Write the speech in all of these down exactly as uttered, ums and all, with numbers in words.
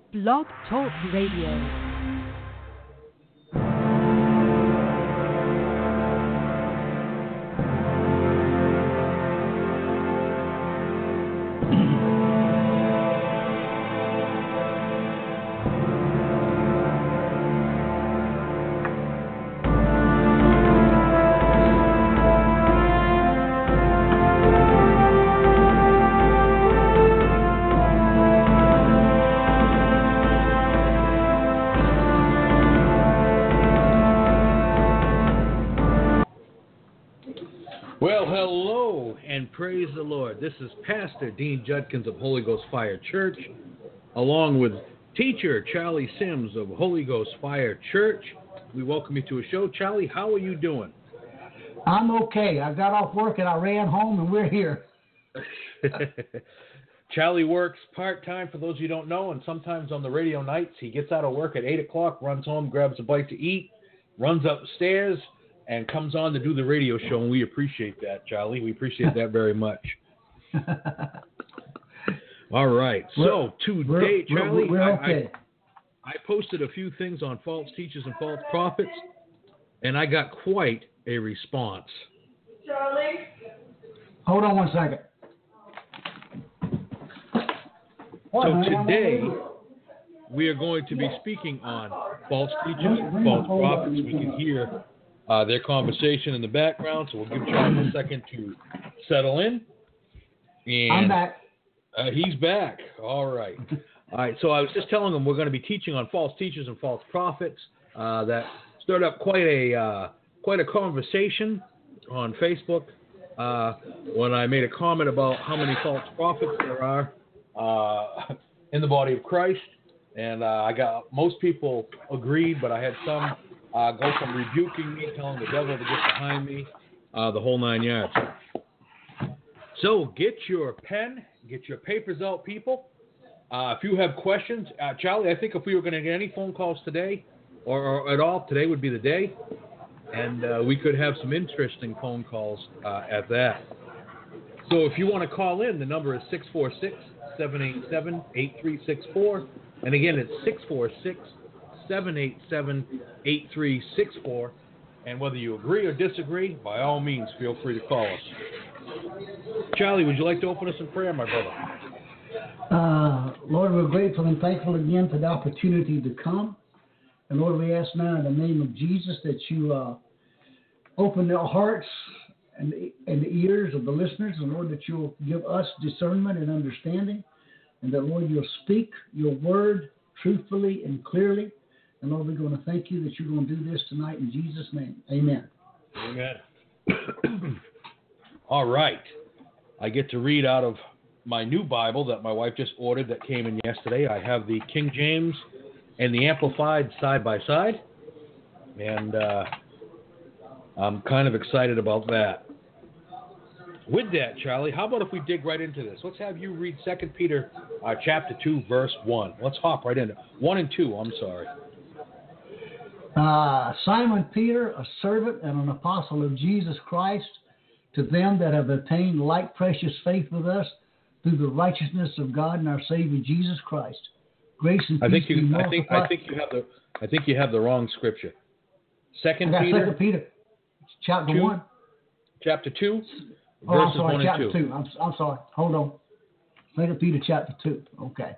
Blog Talk Radio. Praise the Lord. This is Pastor Dean Judkins of Holy Ghost Fire Church, along with teacher Charlie Sims of Holy Ghost Fire Church. We welcome you to a show. Charlie, how are you doing? I'm okay. I got off work and I ran home and we're here. Charlie works part-time, for those of you who don't know, and sometimes on the radio nights he gets out of work at eight o'clock, runs home, grabs a bite to eat, runs upstairs, and comes on to do the radio show, and we appreciate that, Charlie. We appreciate that very much. All right. So today, we're, Charlie, we're, we're okay. I, I, I posted a few things on false teachers and false prophets, and I got quite a response. Charlie? Hold on one second. So today, we are going to be speaking on false teachers and false prophets. We can hear Uh, their conversation in the background, so we'll give Charlie a second to settle in. And, I'm back. Uh, he's back. All right. All right. So I was just telling him we're going to be teaching on false teachers and false prophets. Uh, that stirred up quite a uh, quite a conversation on Facebook uh, when I made a comment about how many false prophets there are uh, in the body of Christ, and uh, I got most people agreed, but I had some. Uh, go from rebuking me, telling the devil to get behind me, uh, the whole nine yards. So get your pen, get your papers out, people. Uh, if you have questions, uh, Charlie, I think if we were going to get any phone calls today or, or at all, today would be the day. And uh, we could have some interesting phone calls uh, at that. So if you want to call in, the number is six four six, seven eight seven, eight three six four. And again, it's six four six, seven eight seven, eight three six four, and whether you agree or disagree, by all means, feel free to call us. Charlie, would you like to open us in prayer, my brother? Uh, Lord, we're grateful and thankful again for the opportunity to come. And Lord, we ask now in the name of Jesus that you uh, open their hearts and the, and the ears of the listeners, and Lord, that you'll give us discernment and understanding, and that, Lord, you'll speak your word truthfully and clearly. And Lord, we're going to thank you that you're going to do this tonight in Jesus' name. Amen. Amen. All right. I get to read out of my new Bible that my wife just ordered that came in yesterday. I have the King James and the Amplified side by side. And uh, I'm kind of excited about that. With that, Charlie, how about if we dig right into this? Let's have you read Second Peter uh, chapter two, verse one. Let's hop right into it. one and two, I'm sorry. Uh, Simon Peter, a servant and an apostle of Jesus Christ, to them that have attained like precious faith with us through the righteousness of God and our Savior Jesus Christ. Grace and peace I think you, be I think, multiplied. I think you have the, I think you have the wrong scripture. Second I got Peter, Second Peter, chapter two, one, chapter two, oh, I'm verses sorry, one chapter and two. two. I'm, I'm sorry. Hold on. Second Peter, chapter two. Okay.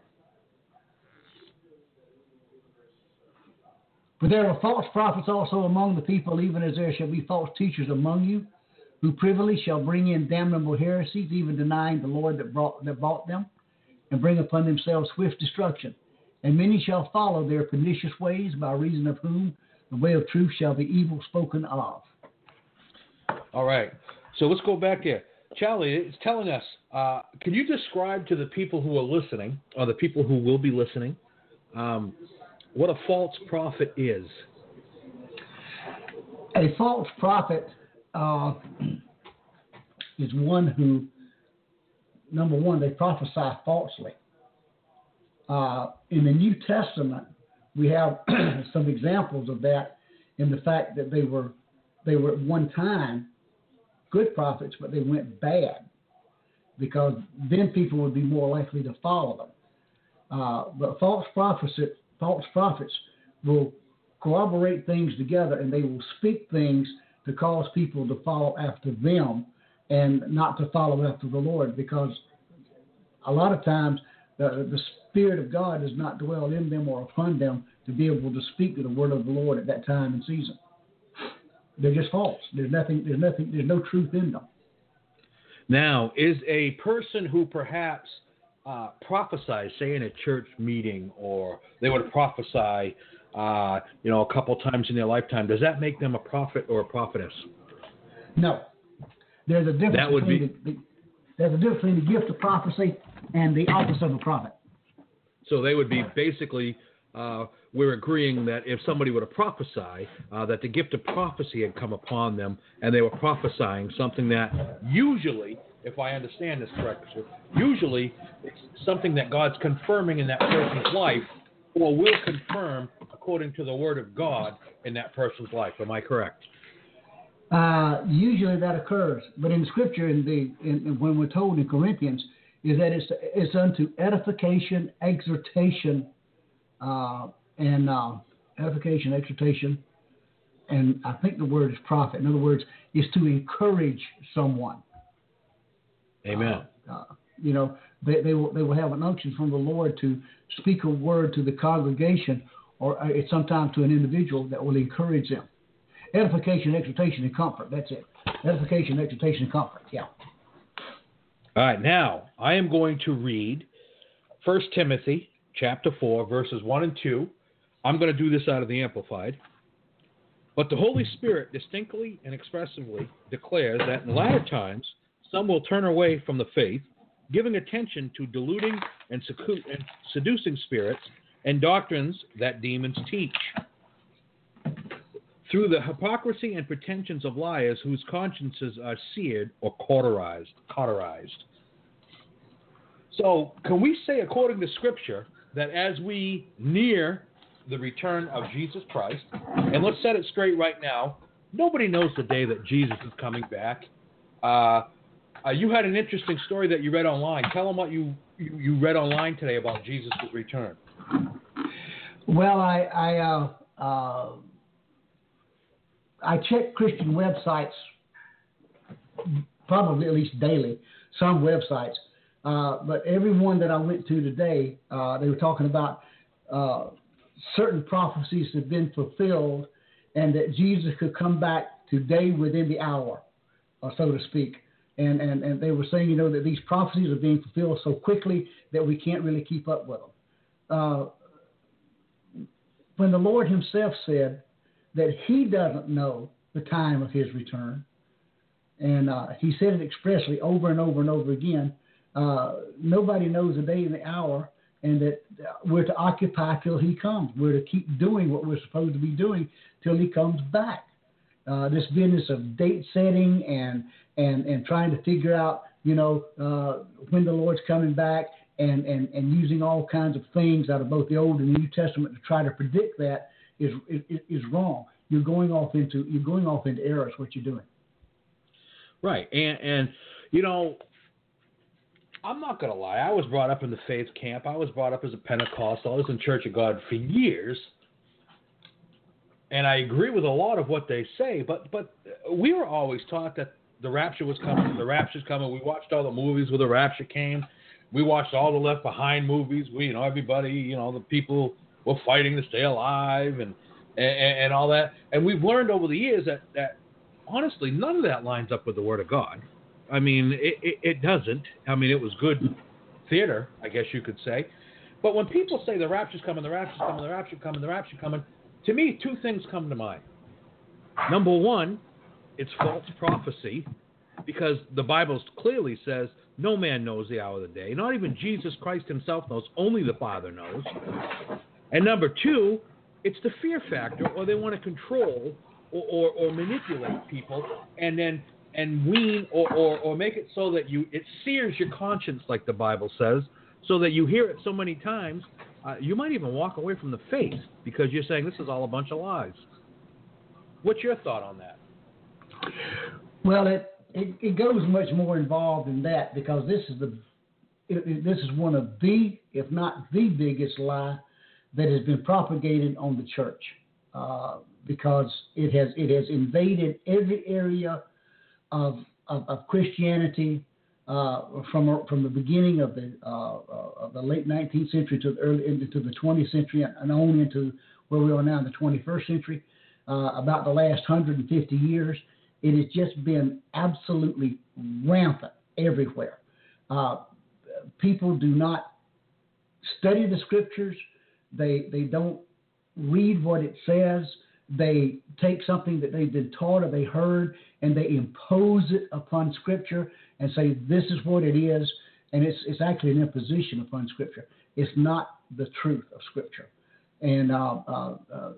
For there are false prophets also among the people, even as there shall be false teachers among you, who privily shall bring in damnable heresies, even denying the Lord that brought that bought them, and bring upon themselves swift destruction. And many shall follow their pernicious ways, by reason of whom the way of truth shall be evil spoken of. All right. So let's go back there. Charlie, it's telling us, uh, can you describe to the people who are listening, or the people who will be listening, um, what a false prophet is? A false prophet uh, is one who, number one, they prophesy falsely. Uh, in the New Testament, we have some examples of that in the fact that they were they were at one time good prophets, but they went bad, because then people would be more likely to follow them. Uh, but false prophets, false prophets will corroborate things together, and they will speak things to cause people to follow after them and not to follow after the Lord, because a lot of times the, the Spirit of God does not dwell in them or upon them to be able to speak to the word of the Lord at that time and season. They're just false. There's nothing. There's nothing. There's no truth in them. Now, is a person who perhaps uh, prophesies, say in a church meeting, or they would prophesy, uh, you know, a couple times in their lifetime, does that make them a prophet or a prophetess? No. There's a difference. That would between be. The, the, there's a difference between the gift of prophecy and the office of a prophet. So they would be basically. Uh, we're agreeing that if somebody were to prophesy, uh, that the gift of prophecy had come upon them, and they were prophesying something that usually, if I understand this correctly, usually it's something that God's confirming in that person's life, or will confirm according to the Word of God in that person's life. Am I correct? Uh, usually that occurs, but in Scripture, in the in, in, when we're told in Corinthians, is that it's it's unto edification, exhortation. Uh, and uh, edification, exhortation, and I think the word is prophet. In other words, is to encourage someone. Amen. Uh, uh, you know, they, they will they will have an unction from the Lord to speak a word to the congregation, or uh, sometimes to an individual that will encourage them. Edification, exhortation, and comfort. That's it. Edification, exhortation, and comfort. Yeah. All right. Now I am going to read First Timothy. Chapter four, verses one and two. I'm going to do this out of the Amplified. But the Holy Spirit distinctly and expressively declares that in latter times some will turn away from the faith, giving attention to deluding and seducing spirits and doctrines that demons teach, through the hypocrisy and pretensions of liars whose consciences are seared or cauterized. cauterized. So, can we say, according to Scripture, that as we near the return of Jesus Christ, and let's set it straight right now, nobody knows the day that Jesus is coming back. Uh, uh, you had an interesting story that you read online. Tell them what you, you, you read online today about Jesus' return. Well, I I, uh, uh, I check Christian websites probably at least daily, some websites. Uh, but every one that I went to today, uh, they were talking about uh, certain prophecies have been fulfilled, and that Jesus could come back today within the hour, uh, so to speak. And, and and they were saying, you know, that these prophecies are being fulfilled so quickly that we can't really keep up with them. Uh, when the Lord Himself said that He doesn't know the time of His return, and uh, He said it expressly over and over and over again. Uh, nobody knows the day and the hour, and that we're to occupy till He comes. We're to keep doing what we're supposed to be doing till He comes back. Uh, this business of date setting and and and trying to figure out, you know, uh, when the Lord's coming back, and, and, and using all kinds of things out of both the Old and the New Testament to try to predict that is is, is wrong. You're going off into you're going off into error. Is what you're doing. Right, and and you know. I'm not going to lie. I was brought up in the faith camp. I was brought up as a Pentecostal. I was in Church of God for years. And I agree with a lot of what they say. But but we were always taught that the rapture was coming. The rapture's coming. We watched all the movies where the rapture came. We watched all the Left Behind movies. We, you know, everybody, you know, the people were fighting to stay alive and and, and all that. And we've learned over the years that, that, honestly, none of that lines up with the Word of God. I mean, it, it, it doesn't. I mean, it was good theater, I guess you could say. But when people say the rapture's coming, the rapture's coming, the rapture's coming, the rapture's coming, to me, two things come to mind. Number one, it's false prophecy, because the Bible clearly says no man knows the hour of the day. Not even Jesus Christ Himself knows. Only the Father knows. And number two, it's the fear factor, or they want to control or, or, or manipulate people, and then and wean or, or, or make it so that you it sears your conscience, like the Bible says, so that you hear it so many times, uh, you might even walk away from the faith because you're saying this is all a bunch of lies. What's your thought on that? Well, it, it, it goes much more involved than that, because this is the it, it, this is one of the, if not the biggest lie that has been propagated on the church, uh, because it has it has invaded every area of of, of Christianity uh, from from the beginning of the uh, of the late nineteenth century to the early into the twentieth century and on into where we are now in the twenty-first century. Uh, about the last one hundred fifty years, it has just been absolutely rampant everywhere. Uh, people do not study the scriptures. They they don't read what it says. They take something that they've been taught or they heard, and they impose it upon Scripture and say, this is what it is, and it's it's actually an imposition upon Scripture. It's not the truth of Scripture. And uh, uh, uh,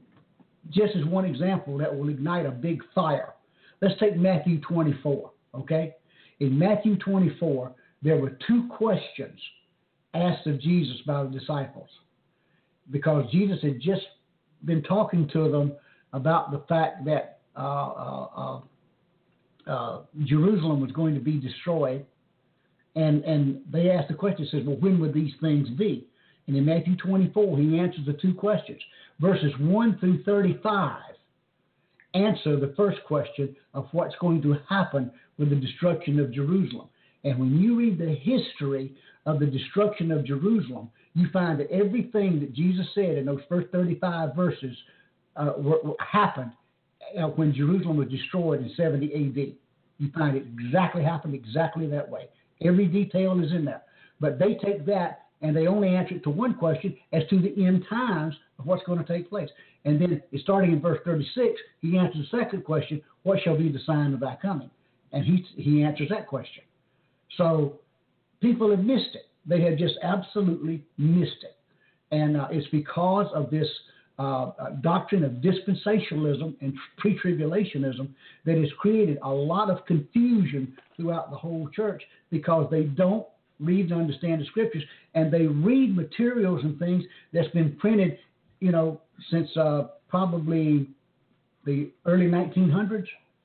just as one example that will ignite a big fire, let's take Matthew twenty-four, okay? In Matthew twenty-four, there were two questions asked of Jesus by the disciples, because Jesus had just been talking to them about the fact that uh, uh, uh, uh, Jerusalem was going to be destroyed. And and they asked the question, says, well, when would these things be? And in Matthew twenty-four, he answers the two questions. Verses one through thirty-five answer the first question of what's going to happen with the destruction of Jerusalem. And when you read the history of the destruction of Jerusalem, you find that everything that Jesus said in those first thirty-five verses uh, were, were, happened uh, when Jerusalem was destroyed in seventy A D. You find it exactly happened exactly that way. Every detail is in there. But they take that and they only answer it to one question as to the end times of what's going to take place. And then starting in verse thirty-six, he answers the second question, what shall be the sign of thy coming? And he, he answers that question. So people have missed it. They have just absolutely missed it. And uh, it's because of this uh, uh, doctrine of dispensationalism and pre-tribulationism that has created a lot of confusion throughout the whole church, because they don't read and understand the scriptures, and they read materials and things that's been printed, you know, since uh, probably the early nineteen hundreds,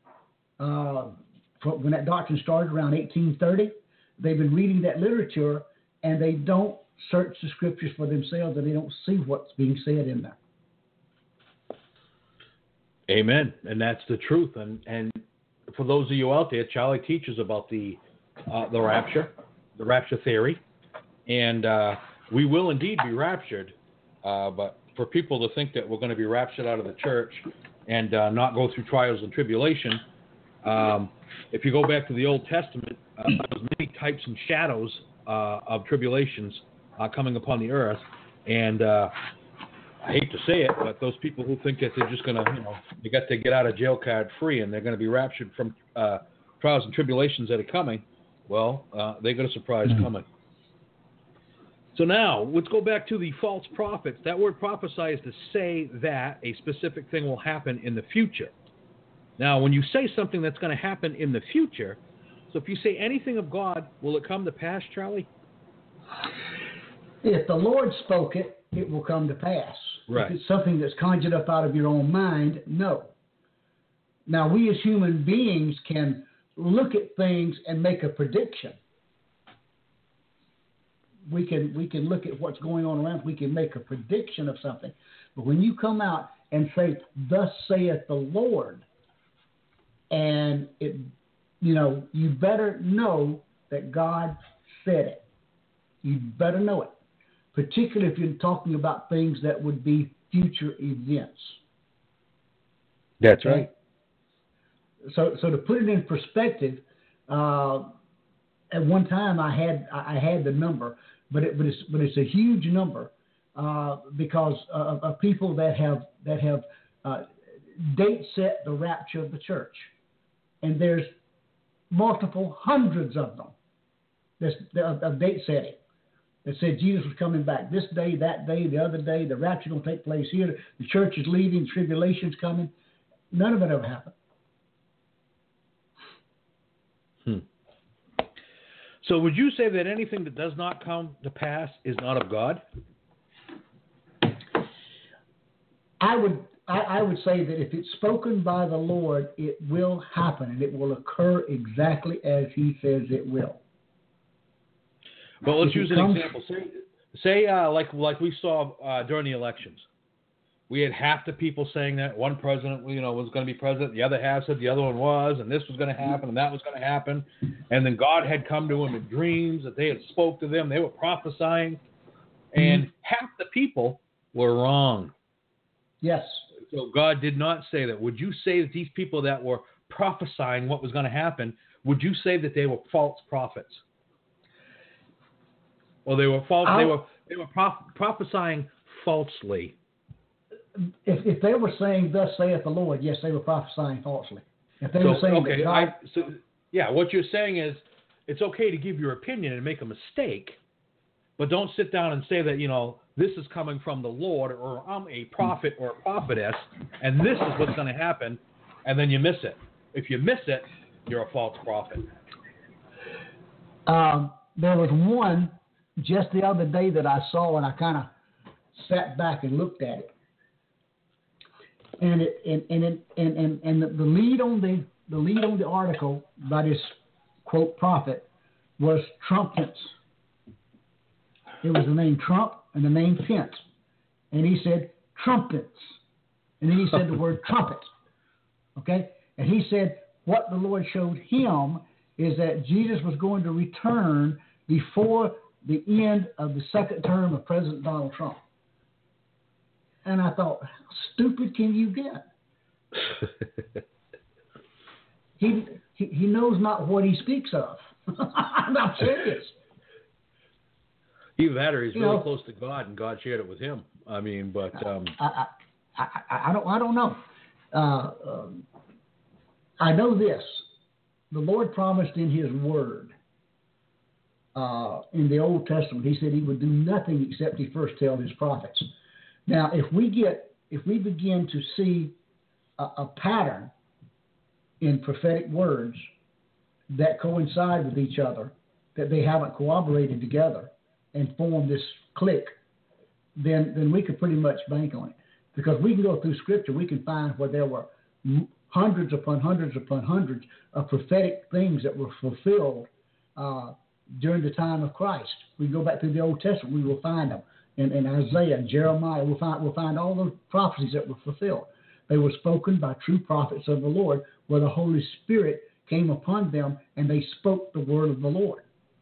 uh, when that doctrine started around eighteen thirty. They've been reading that literature, and they don't search the scriptures for themselves, and they don't see what's being said in there. Amen. And that's the truth. And and for those of you out there, Charlie teaches about the uh, the rapture, the rapture theory, and uh, we will indeed be raptured. Uh, but for people to think that we're going to be raptured out of the church and uh, not go through trials and tribulation, um, if you go back to the Old Testament, uh, there's many types and shadows uh, of tribulations uh, coming upon the earth, and uh, I hate to say it, but those people who think that they're just going to, you know, they got to get out of jail card free and they're going to be raptured from uh, trials and tribulations that are coming, well, uh, they got a surprise mm-hmm. coming. So now, let's go back to the false prophets. That word prophesy is to say that a specific thing will happen in the future. Now, when you say something that's going to happen in the future, so if you say anything of God, will it come to pass, Charlie? If the Lord spoke it, it will come to pass. Right. If it's something that's conjured up out of your own mind, no. Now, we as human beings can look at things and make a prediction. We can we can look at what's going on around us. We can make a prediction of something. But when you come out and say, thus saith the Lord, and it, you know, you better know that God said it. You better know it, particularly if you're talking about things that would be future events. That's okay? right. So, so to put it in perspective, uh, at one time I had I had the number, but it but it's but it's a huge number uh, because of, of people that have that have uh, date set the rapture of the church. And there's multiple hundreds of them that's, of, of date setting that said Jesus was coming back this day, that day, the other day. The rapture will take place here. The church is leaving. Tribulation's coming. None of it ever happened. Hmm. So would you say that anything that does not come to pass is not of God? I would. I, I would say that if it's spoken by the Lord, it will happen, and it will occur exactly as He says it will. But let's If it use an comes- example. Say, say uh, like like we saw uh, during the elections. We had half the people saying that one president, you know, was going to be president. The other half said the other one was, and this was going to happen, and that was going to happen. And then God had come to them in dreams that they had spoke to them. They were prophesying, and mm-hmm. half the people were wrong. Yes. So God did not say that. Would you say that these people that were prophesying what was going to happen, would you say that they were false prophets? Well, they were false. I'll, they were they were prof- prophesying falsely. If, if they were saying, "Thus saith the Lord," yes, they were prophesying falsely. If they so, were saying, okay, that God, I, so, yeah, what you're saying is it's okay to give your opinion and make a mistake, but don't sit down and say that, you know, this is coming from the Lord, or I'm a prophet or a prophetess, and this is what's going to happen, and then you miss it. If you miss it, you're a false prophet. Um, there was one just the other day that I saw, and I kind of sat back and looked at it. And it and and and and, and, and the, the lead on the the lead on the article by this quote prophet was Trump Pence. It was the name Trump and the name Pence, and he said trumpets, and then he said the word trumpet. Okay, and he said what the Lord showed him is that Jesus was going to return before the end of the second term of President Donald Trump. And I thought, how stupid can you get? he, he he knows not what he speaks of. I'm not serious. Either that or he's you really know, close to God and God shared it with him. I mean, but um, I, I, I, I don't I don't know. Uh, um, I know this. The Lord promised in His Word, uh, in the Old Testament, He said He would do nothing except He first tell His prophets. Now, if we get, if we begin to see a, a pattern in prophetic words that coincide with each other, that they haven't cooperated together and formed this clique, then then we could pretty much bank on it. Because we can go through Scripture, we can find where there were hundreds upon hundreds upon hundreds of prophetic things that were fulfilled uh, during the time of Christ. We go back through the Old Testament, we will find them. In, in Isaiah and Jeremiah, we'll find, we'll find all the prophecies that were fulfilled. They were spoken by true prophets of the Lord, where the Holy Spirit came upon them and they spoke the word of the Lord.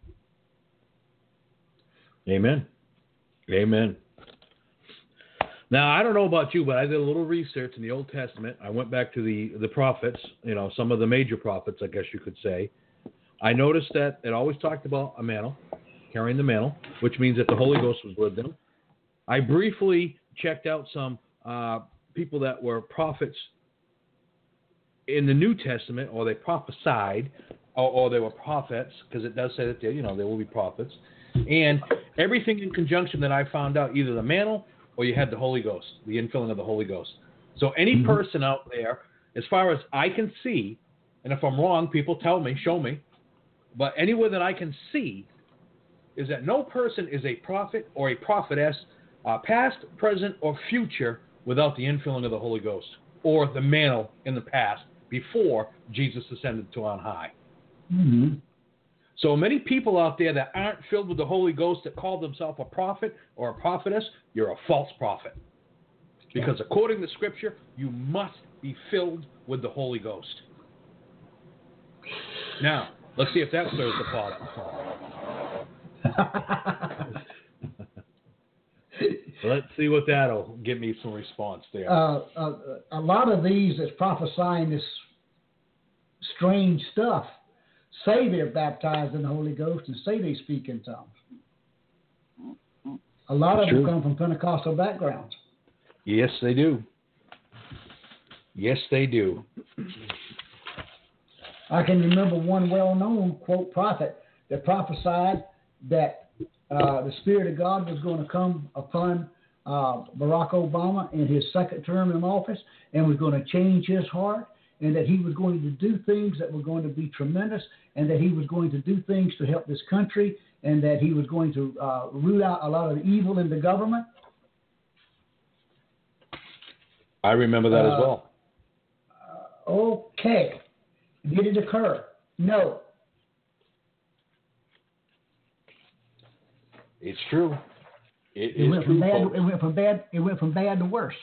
Amen. Amen. Now, I don't know about you, but I did a little research in the Old Testament. I went back to the, the prophets, you know, some of the major prophets, I guess you could say. I noticed that it always talked about a mantle, carrying the mantle, which means that the Holy Ghost was with them. I briefly checked out some uh, people that were prophets in the New Testament, or they prophesied, or, or they were prophets, because it does say that they, you know, they will be prophets. And everything in conjunction that I found out, either the mantle or you had the Holy Ghost, the infilling of the Holy Ghost. So any mm-hmm. person out there, as far as I can see, and if I'm wrong, people tell me, show me, but anywhere that I can see is that no person is a prophet or a prophetess, uh, past, present, or future, without the infilling of the Holy Ghost or the mantle in the past before Jesus ascended to on high. Mm-hmm. So many people out there that aren't filled with the Holy Ghost that call themselves a prophet or a prophetess, you're a false prophet. Because according to Scripture, you must be filled with the Holy Ghost. Now, let's see if that stirs the pot up. Let's see what that'll give me some response there. Uh, uh, a lot of these that's prophesying this strange stuff say they're baptized in the Holy Ghost and say they speak in tongues. A lot That's of them true. come from Pentecostal backgrounds. Yes, they do. Yes, they do. I can remember one well-known, quote, prophet that prophesied that uh, the Spirit of God was going to come upon uh, Barack Obama in his second term in office and was going to change his heart, and that he was going to do things that were going to be tremendous, and that he was going to do things to help this country, and that he was going to uh, root out a lot of the evil in the government. I remember that uh, as well. Uh, okay. Did it occur? No. It's true. It, it is went true, from bad. folks. It went from bad. It went from bad to worse.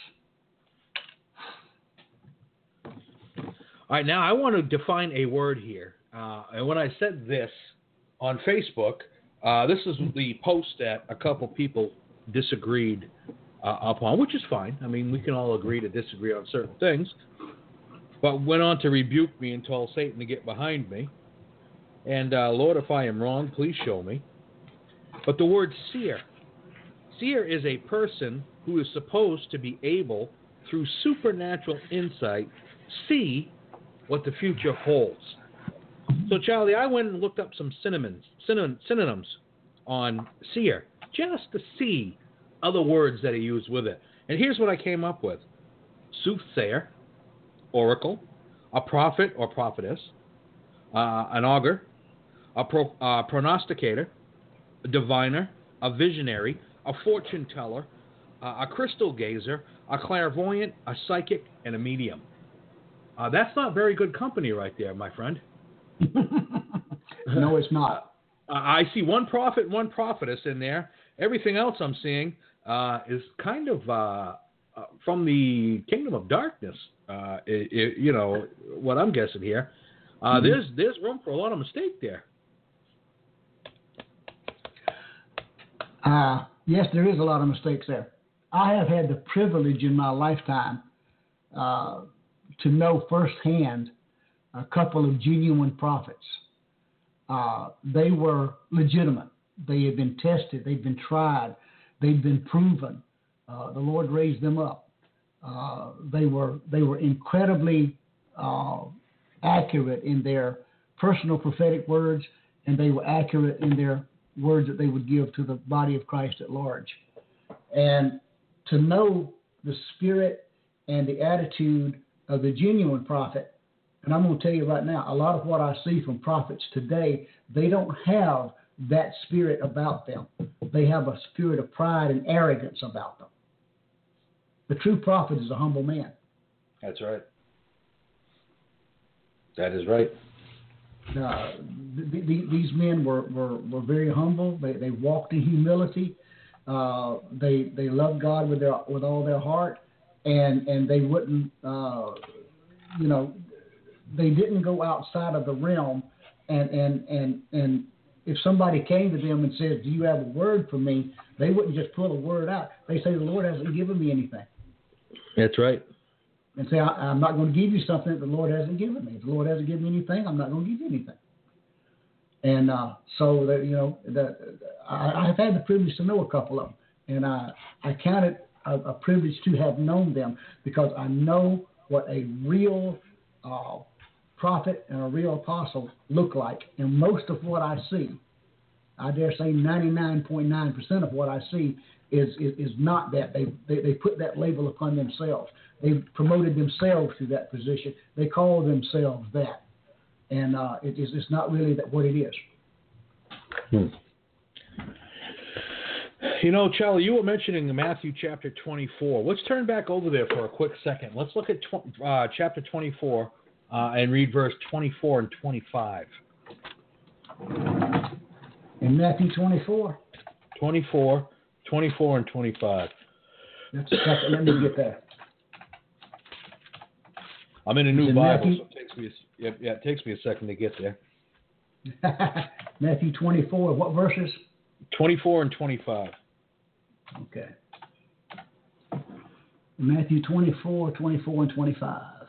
All right, now I want to define a word here. Uh, and when I said this on Facebook, uh, this is the post that a couple people disagreed uh, upon, which is fine. I mean, we can all agree to disagree on certain things. But went on to rebuke me and told Satan to get behind me. And uh, Lord, if I am wrong, please show me. But the word seer. Seer is a person who is supposed to be able, through supernatural insight, see what the future holds. So, Charlie, I went and looked up some synonyms, synonyms on seer, just to see other words that are used with it. And here's what I came up with. Soothsayer, oracle, a prophet or prophetess, uh, an augur, a pro, uh, prognosticator, a diviner, a visionary, a fortune teller, uh, a crystal gazer, a clairvoyant, a psychic, and a medium. Uh, that's not very good company right there, my friend. No, it's not. Uh, I see one prophet and one prophetess in there. Everything else I'm seeing uh, is kind of uh, uh, from the kingdom of darkness. Uh, it, it, you know, what I'm guessing here. Uh, mm-hmm. There's there's room for a lot of mistake there. Uh, yes, there is a lot of mistakes there. I have had the privilege in my lifetime uh, to know firsthand a couple of genuine prophets. Uh, they were legitimate. They had been tested. They'd been tried. They'd been proven. Uh, the Lord raised them up. Uh, they were they were incredibly uh, accurate in their personal prophetic words, and they were accurate in their words that they would give to the body of Christ at large. And to know the spirit and the attitude of the genuine prophet, and I'm going to tell you right now, a lot of what I see from prophets today, they don't have that spirit about them. They have a spirit of pride and arrogance about them. The true prophet is a humble man. That's right. That is right. Uh, th- th- these men were, were, were very humble. They, they walked in humility. Uh, they they loved God with their with all their heart, and and they wouldn't, uh, you know, they didn't go outside of the realm. And and and and if somebody came to them and said, "Do you have a word for me?" They wouldn't just pull a word out. They say, "The Lord hasn't given me anything." That's right. And say, I, "I'm not going to give you something that the Lord hasn't given me. If the Lord hasn't given me anything, I'm not going to give you anything." And uh, so, that, you know, the, I, I've had the privilege to know a couple of them, and I, I count it a, a privilege to have known them because I know what a real uh, prophet and a real apostle look like. And most of what I see, I dare say ninety-nine point nine percent of what I see is, is, is not that. They, they they put that label upon themselves. They promoted themselves to that position. They call themselves that. And uh, it is, it's not really that what it is. Hmm. You know, Charlie, you were mentioning Matthew chapter twenty-four. Let's turn back over there for a quick second. Let's look at tw- uh, chapter twenty-four uh, and read verse twenty-four and twenty-five. In Matthew twenty-four? twenty-four, twenty-four, and twenty-five. That's a second. Let me get there. I'm in a new Bible, Matthew? so it takes me a, yeah, yeah, it takes me a second to get there. Matthew twenty-four, what verses? twenty-four and twenty-five. Okay. Matthew twenty-four, twenty-four, and twenty-five.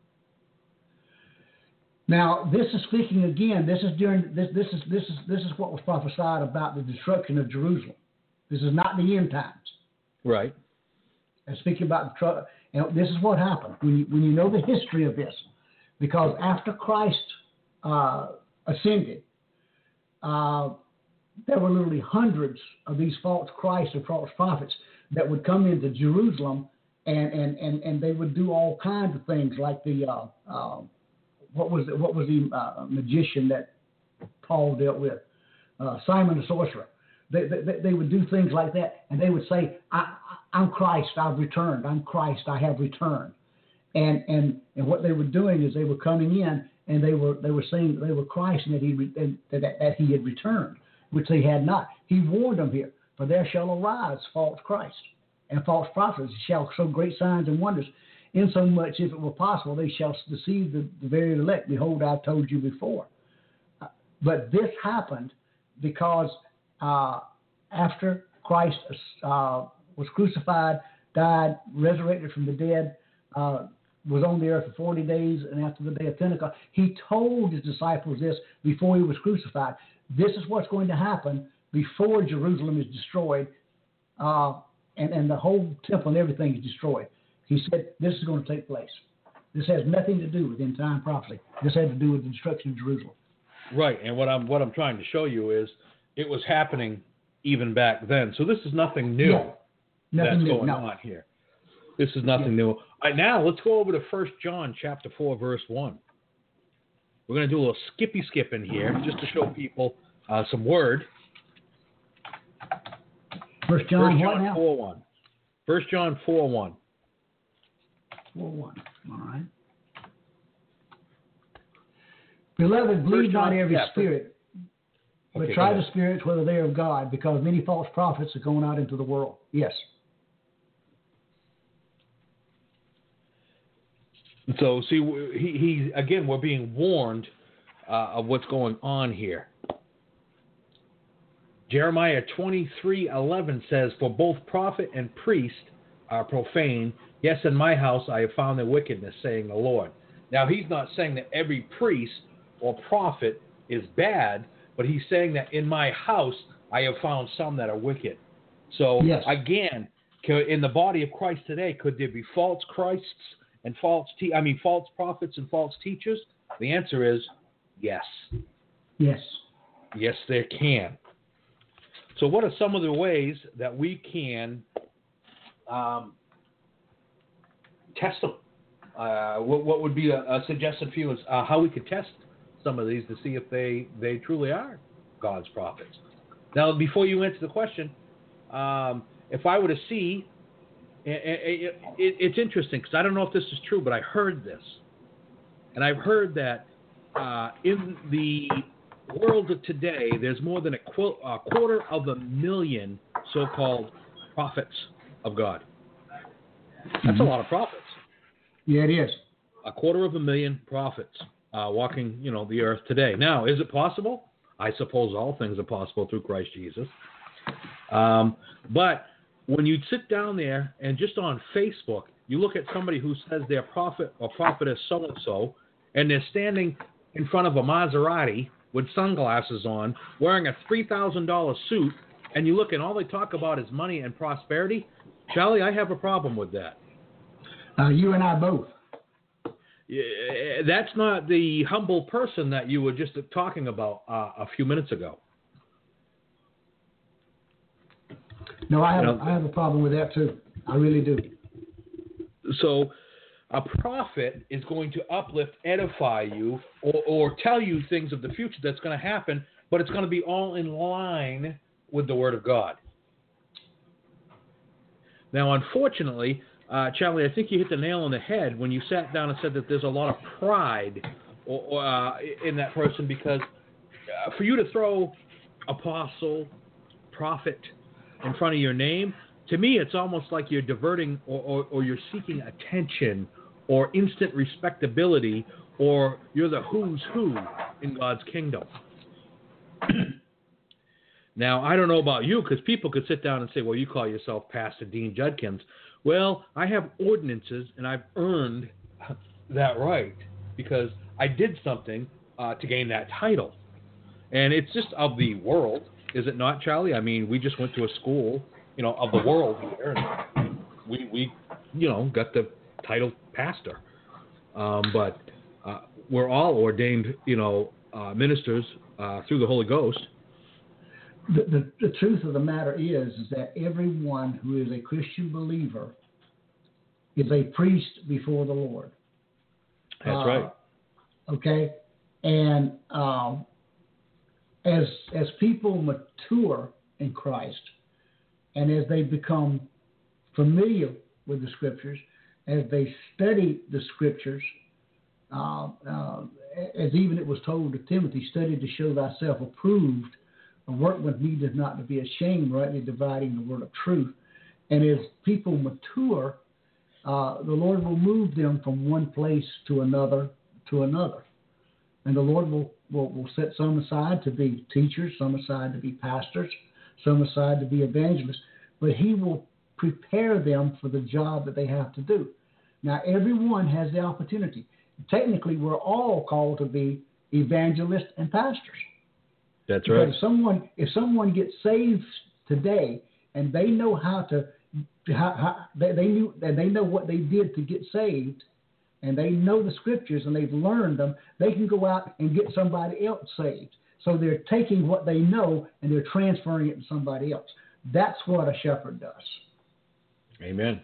Now, this is speaking again. This is during this. This is this is this is what was prophesied about the destruction of Jerusalem. This is not the end times. Right. And speaking about the trouble, and this is what happened when you when you know the history of this, because after Christ uh, ascended, uh, there were literally hundreds of these false Christs or false prophets that would come into Jerusalem, and and, and, and they would do all kinds of things, like the uh, uh, what was the, what was the uh, magician that Paul dealt with, uh, Simon the sorcerer. They, they, they would do things like that, and they would say, I, I'm Christ, I've returned. I'm Christ, I have returned. And and and what they were doing is they were coming in, and they were they were saying they were Christ and that he and that, that he had returned, which they had not. He warned them here. For there shall arise false Christ and false prophets shall show great signs and wonders, insomuch if it were possible they shall deceive the, the very elect. Behold, I've told you before. Uh, but this happened because uh, after Christ uh, was crucified, died, resurrected from the dead, uh, was on the earth for forty days, and after the day of Pentecost, he told his disciples this before he was crucified. This is what's going to happen before Jerusalem is destroyed, uh, and, and the whole temple and everything is destroyed. He said this is going to take place. This has nothing to do with end time prophecy. This had to do with the destruction of Jerusalem. Right, and what I'm what I'm trying to show you is it was happening even back then. So this is nothing new Yeah. Nothing that's new, going no. on here. This is nothing Yeah. new. All right, now let's go over to First John chapter four, verse one. We're going to do a little skippy skip in here just to show people uh, some word. First John, First what John now? four one. First John four one. four one. All right. Beloved, believe First not John- every yeah, first- spirit, but Okay, try go the ahead. spirits whether they are of God, because many false prophets are going out into the world. Yes. So, see, he, he again, we're being warned uh, of what's going on here. Jeremiah twenty-three eleven says, "For both prophet and priest are profane. Yes, in my house I have found their wickedness, saying the Lord." Now, he's not saying that every priest or prophet is bad, but he's saying that in my house I have found some that are wicked. So, Yes. again, co- in the body of Christ today, could there be false Christs and false, te- I mean, false prophets and false teachers? The answer is yes. Yes. Yes, there can. So what are some of the ways that we can um, test them? Uh, what, what would be a, a suggestion for you is uh, how we could test some of these to see if they, they truly are God's prophets. Now, before you answer the question, um, if I were to see, it, it, it, it's interesting because I don't know if this is true, but I heard this. And I've heard that uh, in the world of today, there's more than a, qu- a quarter of a million so-called prophets of God. That's Mhm. a lot of prophets. Yeah, it is. A quarter of a million prophets uh, walking, you know, the earth today. Now, is it possible? I suppose all things are possible through Christ Jesus. Um, but when you sit down there and just on Facebook, you look at somebody who says they're prophet or prophetess so-and-so, and they're standing in front of a Maserati with sunglasses on, wearing a three thousand dollars suit, and you look and all they talk about is money and prosperity. Charlie, I have a problem with that. Uh, you and I both. Yeah, that's not the humble person that you were just talking about uh, a few minutes ago. No, I have, You know, I have a problem with that too. I really do. So a prophet is going to uplift, edify you, or, or tell you things of the future that's going to happen, but it's going to be all in line with the Word of God. Now, unfortunately, uh, Charlie, I think you hit the nail on the head when you sat down and said that there's a lot of pride or, or, uh, in that person, because uh, for you to throw apostle, prophet in front of your name, to me, it's almost like you're diverting or, or, or you're seeking attention or instant respectability, or you're the who's who in God's kingdom. Now, I don't know about you, because people could sit down and say, well, you call yourself Pastor Dean Judkins. Well, I have ordinances, and I've earned that right because I did something uh, to gain that title. And it's just of the world, is it not, Charlie? I mean, we just went to a school, you know, of the world here, and we, we you know, got the title pastor. Um, but uh, we're all ordained, you know, uh, ministers uh, through the Holy Ghost. The, the, the truth of the matter is, is that everyone who is a Christian believer is a priest before the Lord. That's uh, right. Okay? And um, as as people mature in Christ, and as they become familiar with the Scriptures, as they study the Scriptures, uh, uh, as even it was told to Timothy, study to show thyself approved, a workman needeth not to be ashamed, rightly dividing the word of truth. And as people mature, uh, the Lord will move them from one place to another to another. And the Lord will, will, will set some aside to be teachers, some aside to be pastors, some aside to be evangelists. But he will prepare them for the job that they have to do. Now, everyone has the opportunity. Technically, we're all called to be evangelists and pastors. That's because right. If someone, if someone gets saved today and they know how to, how, how, they, they knew, and they know what they did to get saved, and they know the scriptures and they've learned them, they can go out and get somebody else saved. So they're taking what they know and they're transferring it to somebody else. That's what a shepherd does. Amen.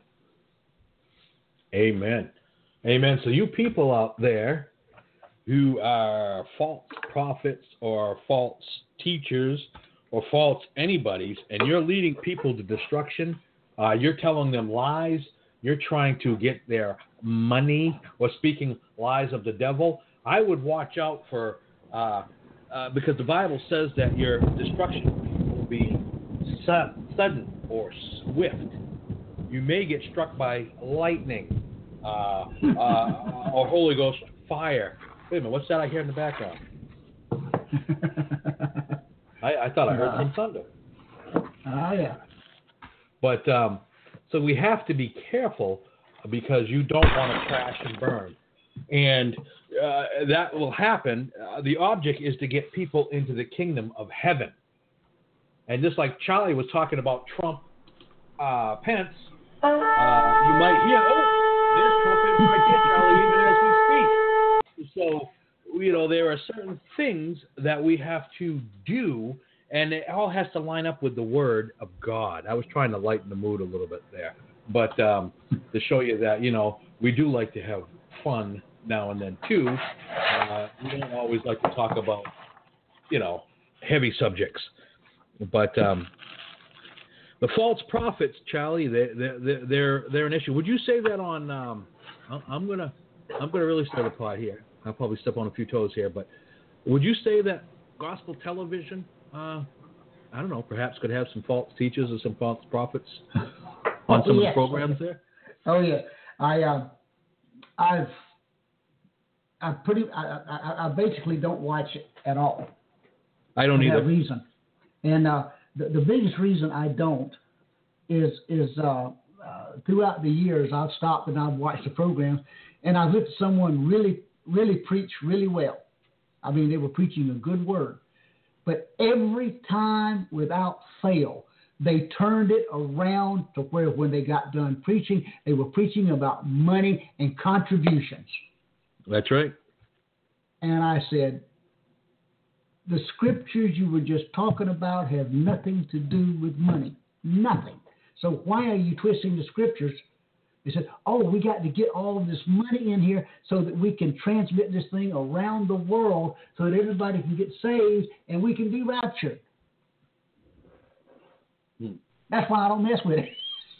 Amen. Amen. So you people out there who are false prophets or false teachers or false anybody's, and you're leading people to destruction, uh, you're telling them lies, you're trying to get their money or speaking lies of the devil, I would watch out for, uh, uh, because the Bible says that your destruction will be sudden or swift. You may get struck by lightning uh, uh, or Holy Ghost fire. Wait a minute, what's that I hear in the background? I, I thought I heard some thunder. Ah, uh, yeah. But um, so we have to be careful because you don't want to crash and burn. And uh, that will happen. Uh, the object is to get people into the kingdom of heaven. And just like Charlie was talking about Trump, uh, Pence, uh, you might hear, oh, there's Trump right here, Charlie, even as we speak. So, you know, there are certain things that we have to do, and it all has to line up with the Word of God. I was trying to lighten the mood a little bit there. But um, to show you that, you know, we do like to have fun now and then, too. Uh, we don't always like to talk about, you know, heavy subjects. But um, the false prophets, Charlie, they, they, they're they're an issue. Would you say that on? Um, I'm gonna I'm gonna really start a pot here. I'll probably step on a few toes here, but would you say that gospel television, uh, I don't know, perhaps could have some false teachers or some false prophets on some oh, yes. of the programs there? Oh yeah, I uh, I've I pretty I, I I basically don't watch it at all. I don't for either. that reason. And uh, the, the biggest reason I don't is is uh, uh, throughout the years I've stopped and I've watched the programs, and I've looked at someone really, really preach really well. I mean, they were preaching a good word. But every time without fail, they turned it around to where when they got done preaching, they were preaching about money and contributions. That's right. And I said, the scriptures you were just talking about have nothing to do with money. Nothing. So why are you twisting the scriptures? They said, oh, we got to get all of this money in here so that we can transmit this thing around the world so that everybody can get saved and we can be raptured. Hmm. That's why I don't mess with it.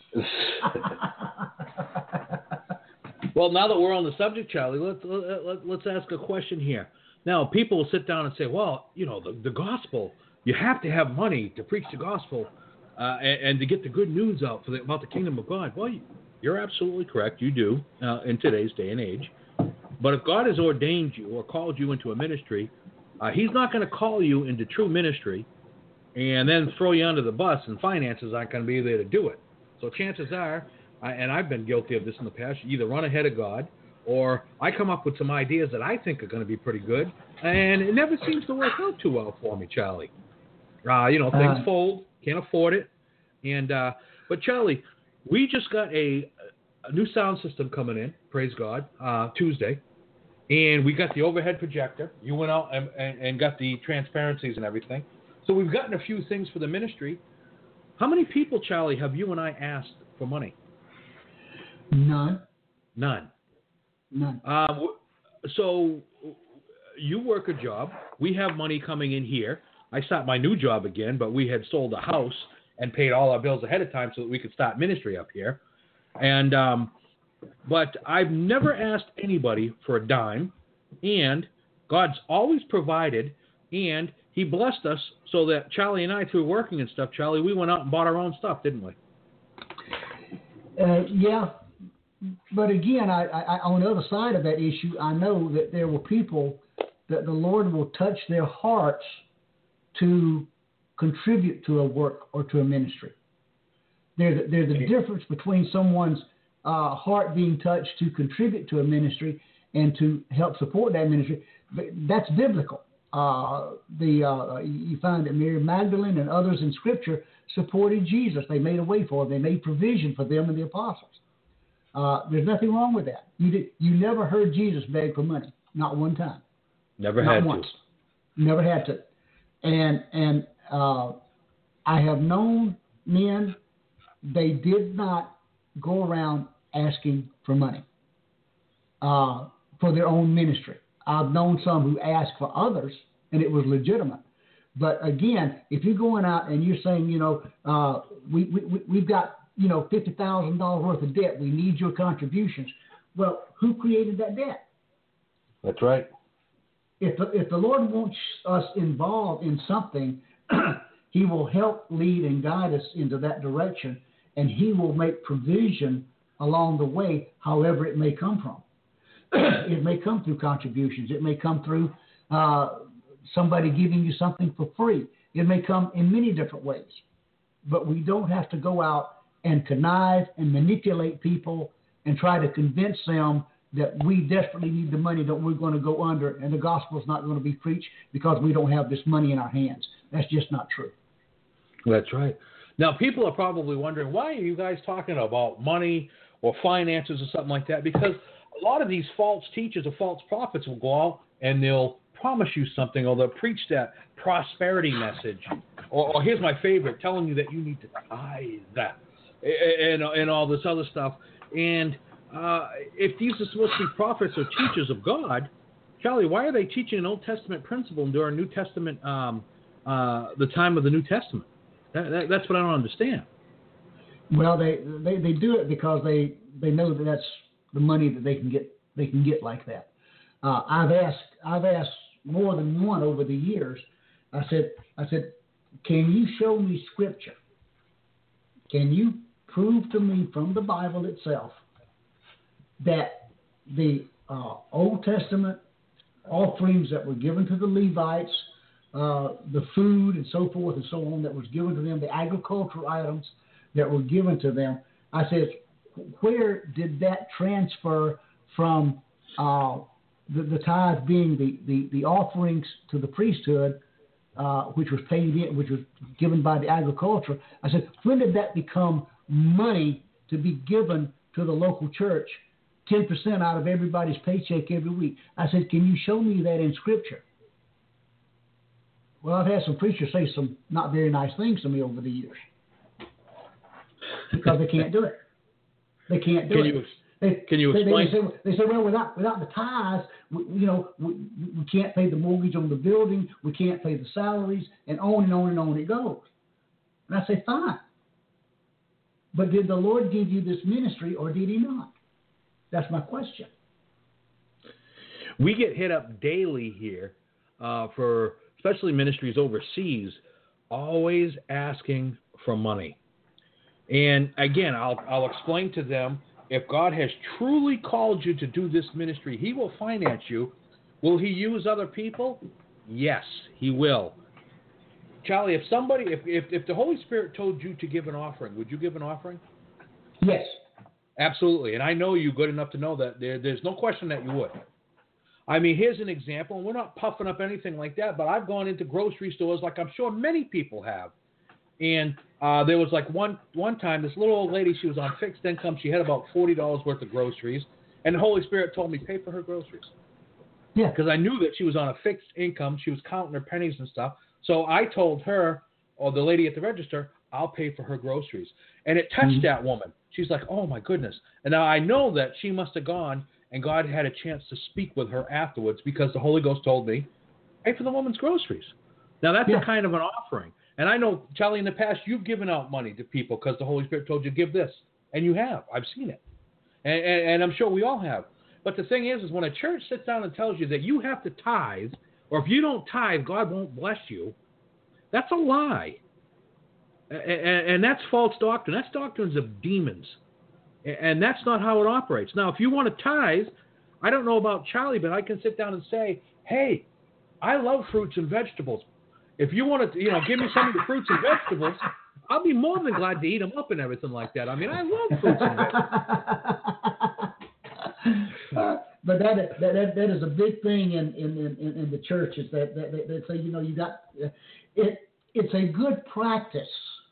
Well, now that we're on the subject, Charlie, let's let, let's ask a question here. Now, people will sit down and say, well, you know, the, the gospel, you have to have money to preach the gospel uh, and, and to get the good news out for the, about the kingdom of God. Well, you're absolutely correct. You do uh, in today's day and age. But if God has ordained you or called you into a ministry, uh, he's not going to call you into true ministry and then throw you under the bus, and finances aren't going to be there to do it. So chances are, uh, and I've been guilty of this in the past, you either run ahead of God or I come up with some ideas that I think are going to be pretty good, and it never seems to work out too well for me, Charlie. Uh, you know, things uh, fold, can't afford it. And uh, but, Charlie, we just got a, a new sound system coming in, praise God, uh, Tuesday, and we got the overhead projector. You went out and, and, and got the transparencies and everything. So we've gotten a few things for the ministry. How many people, Charlie, have you and I asked for money? None. None. None. Um, so you work a job. We have money coming in here. I start my new job again, but we had sold a house and paid all our bills ahead of time so that we could start ministry up here. And um, but I've never asked anybody for a dime, and God's always provided, and He blessed us so that Charlie and I, through working and stuff, Charlie, we went out and bought our own stuff, didn't we? Uh, yeah. But again, I, I, on the other side of that issue, I know that there were people that the Lord will touch their hearts to contribute to a work or to a ministry. There's a, there's a difference between someone's uh, heart being touched to contribute to a ministry and to help support that ministry. That's biblical. Uh, the uh, you find that Mary Magdalene and others in Scripture supported Jesus. They made a way for him. They made provision for them and the apostles. Uh, there's nothing wrong with that. You did, you never heard Jesus beg for money, not one time. Never not had once. to. Never had to. And and uh, I have known men, they did not go around asking for money uh, for their own ministry. I've known some who asked for others, and it was legitimate. But again, if you're going out and you're saying, you know, uh, we, we, we've got, you know, fifty thousand dollars worth of debt, we need your contributions. Well, who created that debt? That's right. If the, if the Lord wants us involved in something, he will help lead and guide us into that direction, and he will make provision along the way, however it may come from. It may come through contributions. It may come through uh, somebody giving you something for free. It may come in many different ways. But we don't have to go out and connive and manipulate people and try to convince them that we desperately need the money, that we're going to go under, and the gospel is not going to be preached because we don't have this money in our hands. That's just not true. That's right. Now, people are probably wondering, why are you guys talking about money or finances or something like that? Because a lot of these false teachers or false prophets will go out and they'll promise you something, or they'll preach that prosperity message. Or, or here's my favorite, telling you that you need to tithe that and, and all this other stuff. And uh, if these are supposed to be prophets or teachers of God, Charlie, why are they teaching an Old Testament principle during New Testament, um, uh, the time of the New Testament? That, that, that's what I don't understand. Well, they, they, they do it because they, they know that that's the money that they can get they can get like that. Uh, I've asked I've asked more than one over the years. I said I said, can you show me Scripture? Can you prove to me from the Bible itself that the uh, Old Testament offerings that were given to the Levites, uh, the food and so forth and so on that was given to them, the agricultural items that were given to them? I said, where did that transfer from uh, the, the tithe being the, the, the offerings to the priesthood, uh, which was paid in, which was given by the agriculture? I said, when did that become money to be given to the local church, ten percent out of everybody's paycheck every week? I said, can you show me that in Scripture? Well, I've had some preachers say some not very nice things to me over the years because they can't do it. They can't do can it. You, they, can you they, explain? They, they, say, they say, well, without without the tithes, we, you know, we, we can't pay the mortgage on the building, we can't pay the salaries, and on and on and on it goes. And I say, fine. But did the Lord give you this ministry or did he not? That's my question. We get hit up daily here uh, for especially ministries overseas, always asking for money. And again, I'll I'll explain to them, if God has truly called you to do this ministry, he will finance you. Will he use other people? Yes, he will. Charlie, if somebody, if, if, if the Holy Spirit told you to give an offering, would you give an offering? Yes. Absolutely. And I know you good enough to know that there, there's no question that you would. I mean, here's an example, and we're not puffing up anything like that, but I've gone into grocery stores like I'm sure many people have. And uh, there was like one one time, this little old lady, she was on fixed income. She had about forty dollars worth of groceries. And the Holy Spirit told me, pay for her groceries. Yeah. Because I knew that she was on a fixed income. She was counting her pennies and stuff. So I told her, or the lady at the register, I'll pay for her groceries. And it touched mm-hmm. that woman. She's like, oh, my goodness. And now I know that she must have gone, and God had a chance to speak with her afterwards because the Holy Ghost told me, pay for the woman's groceries. Now, that's yeah. a kind of an offering. And I know, Charlie, in the past, you've given out money to people because the Holy Spirit told you, give this. And you have. I've seen it. And, and, and I'm sure we all have. But the thing is, is when a church sits down and tells you that you have to tithe or if you don't tithe, God won't bless you, that's a lie. And, and that's false doctrine. That's doctrines of demons. And that's not how it operates. Now, if you want to tithe, I don't know about Charlie, but I can sit down and say, hey, I love fruits and vegetables. If you want to, you know, give me some of the fruits and vegetables, I'll be more than glad to eat them up and everything like that. I mean, I love fruits and vegetables. uh, but that, that that that is a big thing in in, in, in the churches that that, that that say, you know, you got uh, it. It's a good practice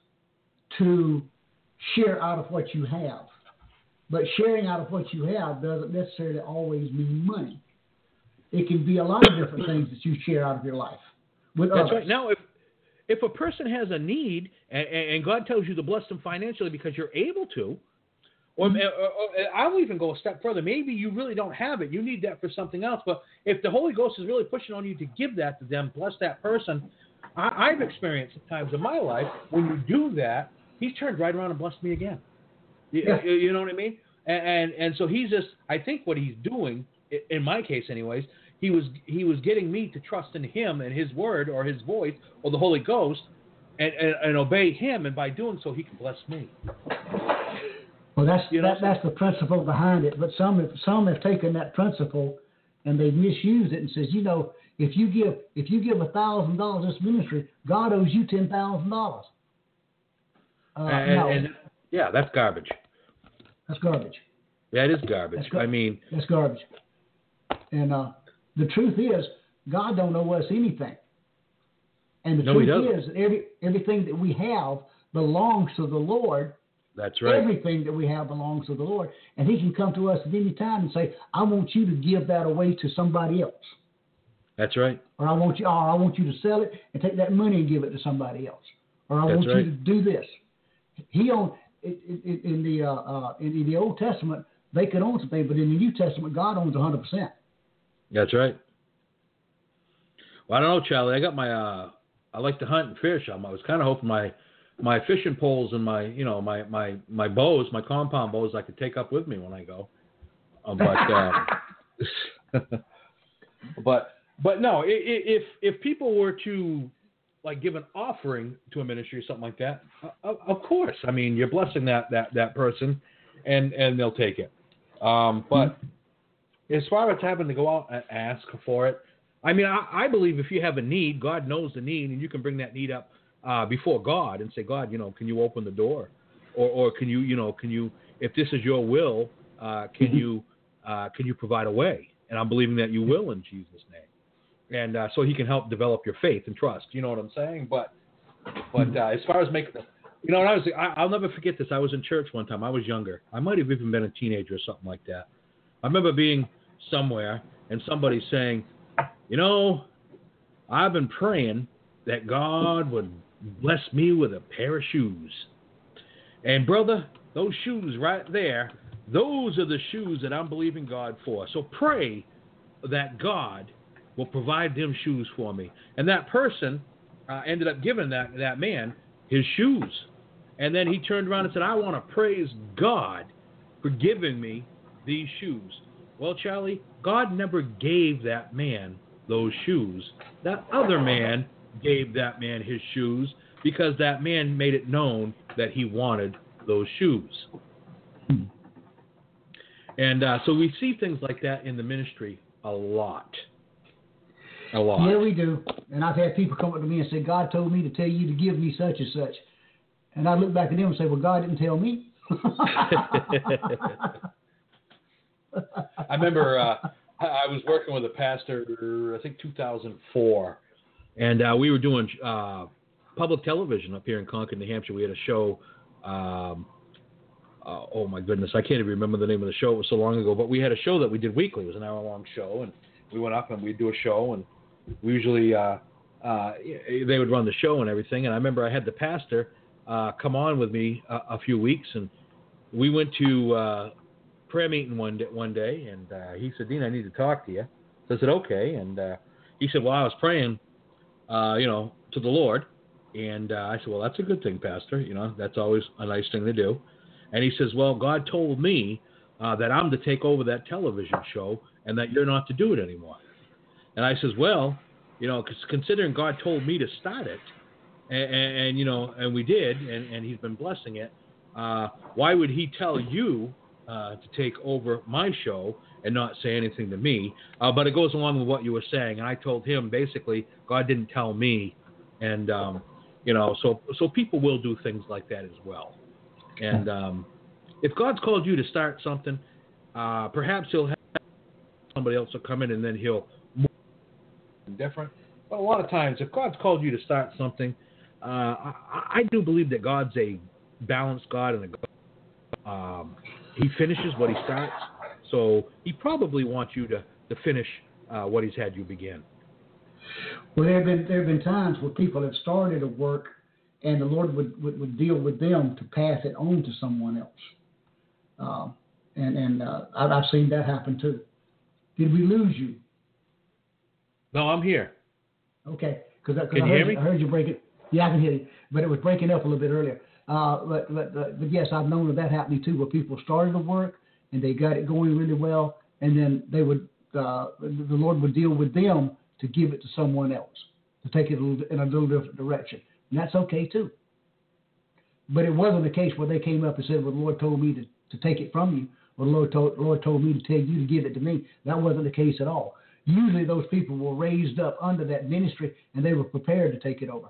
to share out of what you have, but sharing out of what you have doesn't necessarily always mean money. It can be a lot of different things that you share out of your life with That's others. right. Now, if if a person has a need and, and God tells you to bless them financially because you're able to, or, mm-hmm. or, or I'll even go a step further. Maybe you really don't have it. You need that for something else. But if the Holy Ghost is really pushing on you to give that to them, bless that person, I, I've experienced at times in my life when you do that, He's turned right around and blessed me again. You, yeah. you know what I mean? And, and and so He's just, I think what He's doing, in my case anyways, He was he was getting me to trust in Him and His Word or His voice or the Holy Ghost and, and, and obey Him, and by doing so, He can bless me. Well, that's you know, that, that's the principle behind it. But some have, some have taken that principle and they've misused it and says, you know, if you give if you give a thousand dollars this ministry, God owes you ten thousand dollars. Uh, and, no, and yeah, that's garbage. That's garbage. That is garbage. That's gar- I mean, that's garbage. And uh, the truth is, God don't owe us anything. And the no, truth is, every everything that we have belongs to the Lord. That's right. Everything that we have belongs to the Lord. And He can come to us at any time and say, I want you to give that away to somebody else. That's right. Or I want you, or I want you to sell it and take that money and give it to somebody else. Or I That's want right. you to do this. He owned in, in, in the uh, uh, in the Old Testament, they could own something, but in the New Testament, God owns one hundred percent. That's right. Well, I don't know, Charlie. I got my. Uh, I like to hunt and fish. I was kind of hoping my my fishing poles and my you know my my my bows, my compound bows, I could take up with me when I go. Uh, but uh, but but no, if if people were to like give an offering to a ministry or something like that, uh, of course. I mean, you're blessing that that that person, and and they'll take it. Um, but as far as having to go out and ask for it, I mean, I, I believe if you have a need, God knows the need, and you can bring that need up uh, before God and say, God, you know, can you open the door, or or can you, you know, can you, if this is your will, uh, can mm-hmm. you uh, can you provide a way? And I'm believing that you will in Jesus' name. And uh, so He can help develop your faith and trust. You know what I'm saying? But but uh, as far as making, you know, when I was, I, I'll never forget this. I was in church one time. I was younger. I might have even been a teenager or something like that. I remember being somewhere and somebody saying, you know, I've been praying that God would bless me with a pair of shoes. And brother, those shoes right there, those are the shoes that I'm believing God for. So pray that God will provide them shoes for me. And that person uh, ended up giving that, that man his shoes. And then he turned around and said, I want to praise God for giving me these shoes. Well, Charlie, God never gave that man those shoes. That other man gave that man his shoes because that man made it known that he wanted those shoes. And uh, so we see things like that in the ministry a lot. A lot. Yeah, we do. And I've had people come up to me and say, God told me to tell you to give me such and such. And I look back at them and say, well, God didn't tell me. I remember uh, I was working with a pastor, I think two thousand four, and uh, we were doing uh, public television up here in Concord, New Hampshire. We had a show. Um, uh, oh, my goodness. I can't even remember the name of the show. It was so long ago. But we had a show that we did weekly. It was an hour-long show, and we went up and we'd do a show, and we usually uh, uh, they would run the show and everything. And I remember I had the pastor uh, come on with me a, a few weeks, and we went to uh, prayer meeting one day, one day and uh, he said, Dean, I need to talk to you. So I said, okay. And uh, he said, well, I was praying, uh, you know, to the Lord. And uh, I said, well, that's a good thing, Pastor. You know, that's always a nice thing to do. And he says, well, God told me uh, that I'm to take over that television show and that you're not to do it anymore. And I says, well, You know, because considering God told me to start it, and, and, and you know, and we did, and, and He's been blessing it. Uh, why would He tell you uh, to take over my show and not say anything to me? Uh, but it goes along with what you were saying. And I told him basically, God didn't tell me, and um, you know, so so people will do things like that as well. And um, if God's called you to start something, uh, perhaps He'll have somebody else will come in, and then He'll move different. But a lot of times, if God's called you to start something, uh, I, I do believe that God's a balanced God and a God. Um, he finishes what He starts, so He probably wants you to to finish uh, what He's had you begin. Well, there have been there have been times where people have started a work, and the Lord would, would, would deal with them to pass it on to someone else. Um, and and uh, I've, I've seen that happen too. Did we lose you? No, I'm here. Okay, because I, Can I, you hear heard, me? I heard you break it. Yeah, I can hear you, but it was breaking up a little bit earlier. Uh, but, but, but, but yes, I've known of that happening too, where people started the work and they got it going really well, and then they would uh, the Lord would deal with them to give it to someone else, to take it a little, in a little different direction, and that's okay too. But it wasn't the case where they came up and said, "Well, the Lord told me to, to take it from you," or "The Lord told, the Lord told me to tell you to give it to me." That wasn't the case at all. Usually, those people were raised up under that ministry, and they were prepared to take it over.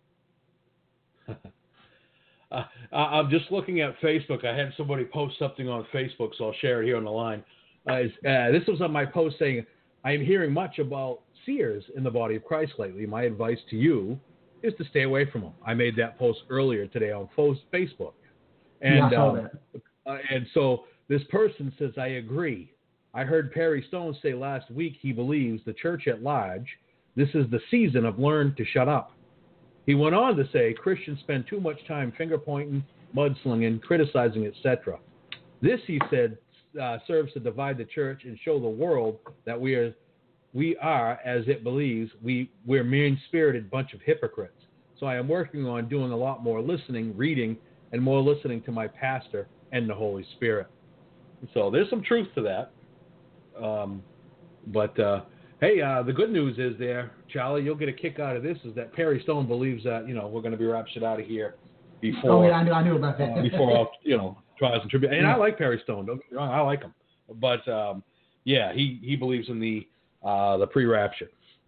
Uh, I'm just looking at Facebook. I had somebody post something on Facebook, so I'll share it here on the line. Uh, uh, this was on my post saying, I am hearing much about seers in the body of Christ lately. My advice to you is to stay away from them. I made that post earlier today on Facebook. And, yeah, I saw um, that. Uh, and so this person says, I agree. I heard Perry Stone say last week he believes the church at large, this is the season of learn to shut up. He went on to say Christians spend too much time finger-pointing, mudslinging, criticizing, et cetera. This, he said, uh, serves to divide the church and show the world that we are, we are as it believes, we, we're mean-spirited bunch of hypocrites. So I am working on doing a lot more listening, reading, and more listening to my pastor and the Holy Spirit. So there's some truth to that. Um, but, uh, hey, uh, the good news is there, Charlie, you'll get a kick out of this, is that Perry Stone believes that, you know, we're going to be raptured out of here before. Oh, yeah, I knew, I knew about that. uh, before, all, you know, trials and tribulations. And yeah. I like Perry Stone. Don't get me wrong, I like him. But, um, yeah, he, he believes in the uh, the pre-rapture.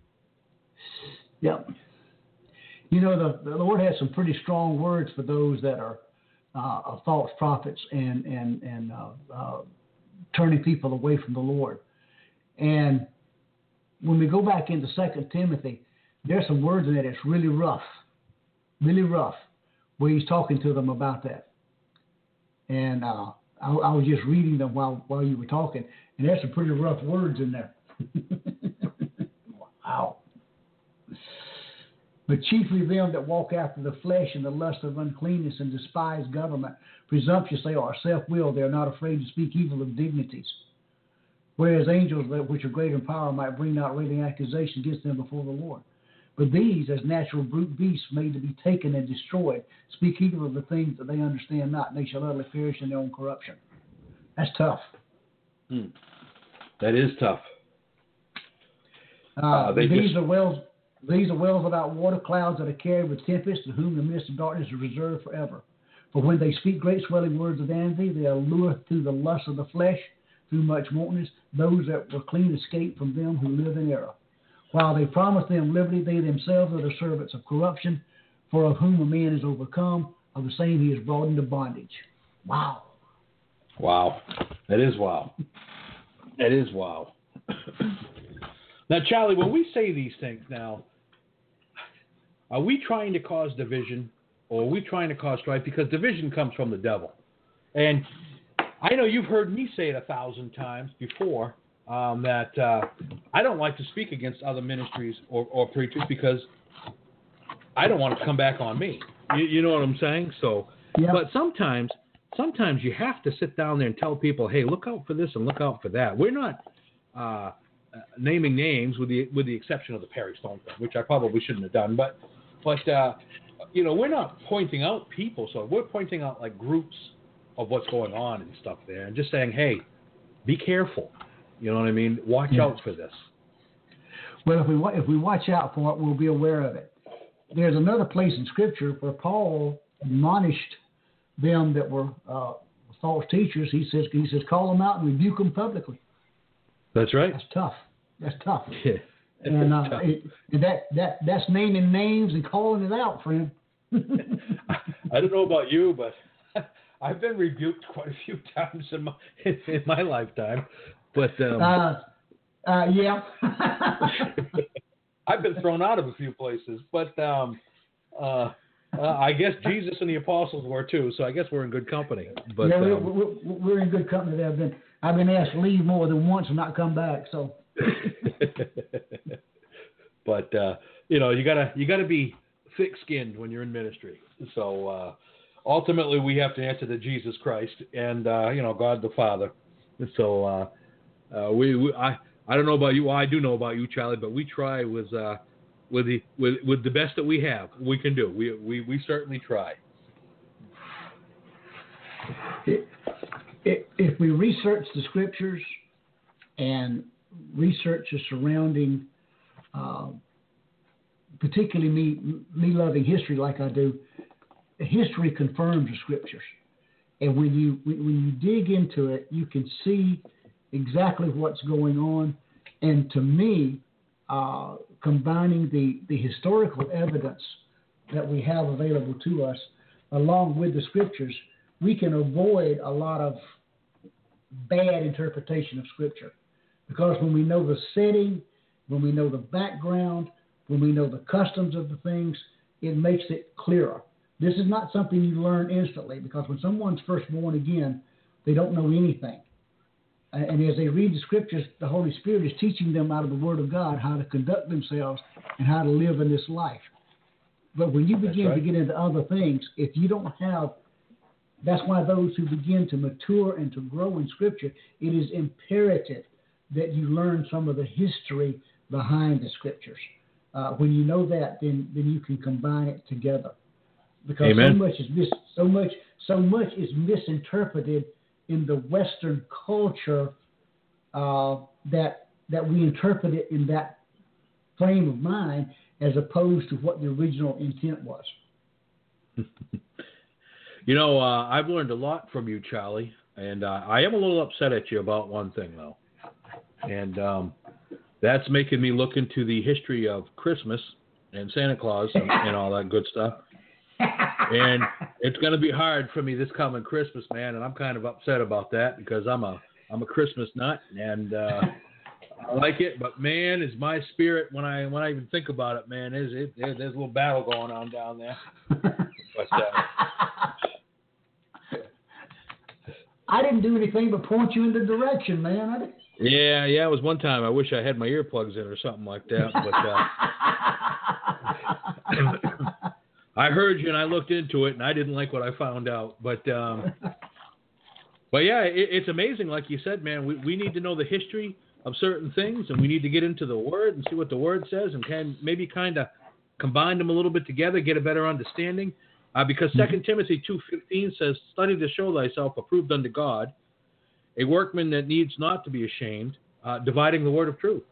Yep. You know, the, the Lord has some pretty strong words for those that are uh, false prophets and, and, and uh, uh, turning people away from the Lord. And when we go back into Second Timothy, there's some words in there that's really rough, really rough, where he's talking to them about that. And uh, I, I was just reading them while while you were talking, and there's some pretty rough words in there. Wow. But chiefly them that walk after the flesh and the lust of uncleanness and despise government, presumptuous they are, self-willed, they are not afraid to speak evil of dignities. Whereas angels, which are great in power, might bring out railing accusations against them before the Lord. But these, as natural brute beasts made to be taken and destroyed, speak evil of the things that they understand not, and they shall utterly perish in their own corruption. That's tough. Hmm. That is tough. Uh, uh, they these just... are wells. These are wells without water, clouds that are carried with tempest, to whom the mist of darkness is reserved forever. For when they speak great swelling words of vanity, they allure through the lust of the flesh, through much wantonness, those that were clean escape from them who live in error. While they promise them liberty, they themselves are the servants of corruption, for of whom a man is overcome, of the same he is brought into bondage. Wow. Wow. That is wow. That is wow. Now, Charlie, when we say these things now, are we trying to cause division, or are we trying to cause strife? Because division comes from the devil. And I know you've heard me say it a thousand times before, um, that uh, I don't like to speak against other ministries or, or preachers because I don't want it to come back on me. You, you know what I'm saying? So, Yep. But sometimes, sometimes you have to sit down there and tell people, hey, look out for this and look out for that. We're not uh, naming names with the with the exception of the Perry Stone thing, which I probably shouldn't have done. But, but uh, you know, we're not pointing out people. So we're pointing out like groups of what's going on and stuff there, and just saying, hey, be careful. You know what I mean? Watch yeah. out for this. Well, if we wa- if we watch out for it, we'll be aware of it. There's another place in Scripture where Paul admonished them that were uh, false teachers. He says he says call them out and rebuke them publicly. That's right. That's tough. That's tough. Yeah. And uh, it, that that that's naming names and calling it out, friend. I don't know about you, but I've been rebuked quite a few times in my in my lifetime. But um, uh, uh, yeah, I've been thrown out of a few places. But um, uh, uh, I guess Jesus and the apostles were too. So I guess we're in good company. But yeah, we're, um, we're, we're in good company. There, I've been I've been asked to leave more than once and not come back. So. But uh, you know, you gotta you gotta be thick-skinned when you're in ministry. So uh, ultimately, we have to answer to Jesus Christ and uh, you know God the Father. So uh, uh, we, we I I don't know about you. Well, I do know about you, Charlie. But we try with uh, with the with, with the best that we have. We can do. We we, we certainly try. If we research the scriptures and research the surrounding, uh, particularly me me loving history like I do, history confirms the scriptures. And when you when you dig into it, you can see exactly what's going on. And to me, uh, combining the, the historical evidence that we have available to us along with the scriptures, we can avoid a lot of bad interpretation of scripture. Because when we know the setting, when we know the background, when we know the customs of the things, it makes it clearer. This is not something you learn instantly, because when someone's first born again, they don't know anything. And as they read the scriptures, the Holy Spirit is teaching them out of the Word of God how to conduct themselves and how to live in this life. But when you begin right. to get into other things, if you don't have, that's why those who begin to mature and to grow in Scripture, it is imperative that you learn some of the history behind the Scriptures. Uh, when you know that, then then you can combine it together. Because Amen. so much is mis- so much so much is misinterpreted in the Western culture uh, that that we interpret it in that frame of mind as opposed to what the original intent was. You know, uh, I've learned a lot from you, Charlie, and uh, I am a little upset at you about one thing, though. And um, that's making me look into the history of Christmas and Santa Claus and, and all that good stuff. And it's going to be hard for me this coming Christmas, man, and I'm kind of upset about that because I'm a I'm a Christmas nut, and uh, I like it. But man, is my spirit when I when I even think about it, man, there's it, there's a little battle going on down there. But uh, I didn't do anything but point you in the direction, man. I didn't. Yeah, yeah, it was one time. I wish I had my earplugs in or something like that. But uh, I heard you and I looked into it, and I didn't like what I found out. But um, but yeah, it, it's amazing, like you said, man. We we need to know the history of certain things, and we need to get into the Word and see what the Word says, and can maybe kind of combine them a little bit together, get a better understanding. Uh, because Second Timothy two fifteen says, "Study to show thyself approved unto God, a workman that needs not to be ashamed, uh, dividing the word of truth."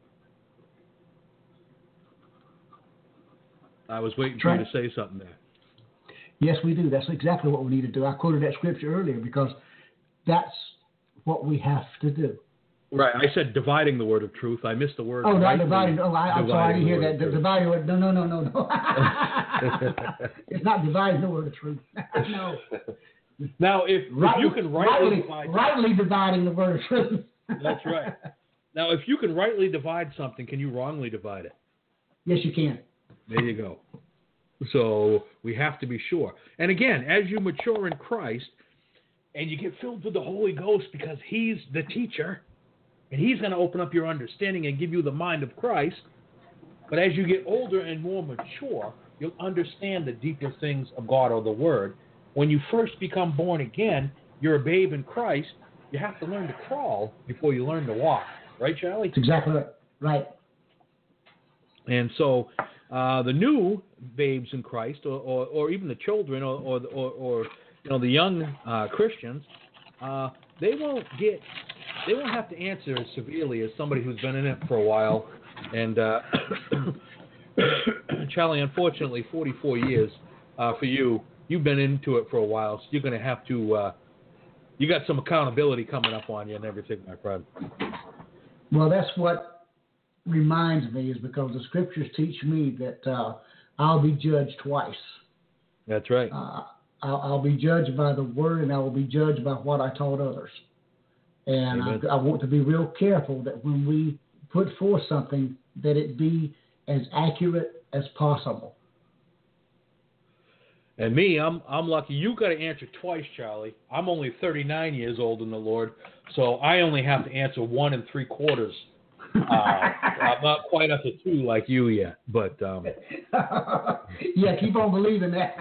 I was waiting for you to say something there. Yes, we do. That's exactly what we need to do. I quoted that scripture earlier because that's what we have to do. Right. I said dividing the word of truth. I missed the word. Oh, not dividing. Oh, I, I'm sorry. I didn't hear that. The dividing word. No, no, no, no, no. It's not dividing the word of truth. No. Now, if, right, if you can rightly, rightly divide rightly dividing the word of truth. That's right. Now, if you can rightly divide something, can you wrongly divide it? Yes, you can. There you go. So we have to be sure. And again, as you mature in Christ and you get filled with the Holy Ghost because He's the teacher and He's going to open up your understanding and give you the mind of Christ. But as you get older and more mature, you'll understand the deeper things of God or the Word. When you first become born again, you're a babe in Christ. You have to learn to crawl before you learn to walk. Right, Charlie? That's exactly right. Right. And so uh, the new babes in Christ, or, or, or even the children, or, or, or, or you know the young uh, Christians, uh, they won't get, they won't have to answer as severely as somebody who's been in it for a while And uh, Charlie, unfortunately, forty-four years uh, for you. You've been into it for a while, so you're going to have to. Uh, you got some accountability coming up on you and everything, my friend. Well, that's what reminds me, is because the scriptures teach me that uh, I'll be judged twice. That's right. Uh, I'll, I'll be judged by the word, and I will be judged by what I taught others. And I, I want to be real careful that when we put forth something, that it be as accurate as possible. And me, I'm I'm lucky. You got to answer twice, Charlie. I'm only thirty-nine years old in the Lord, so I only have to answer one and three quarters. Uh, I'm not quite up to two like you yet, but um, yeah, keep on believing that.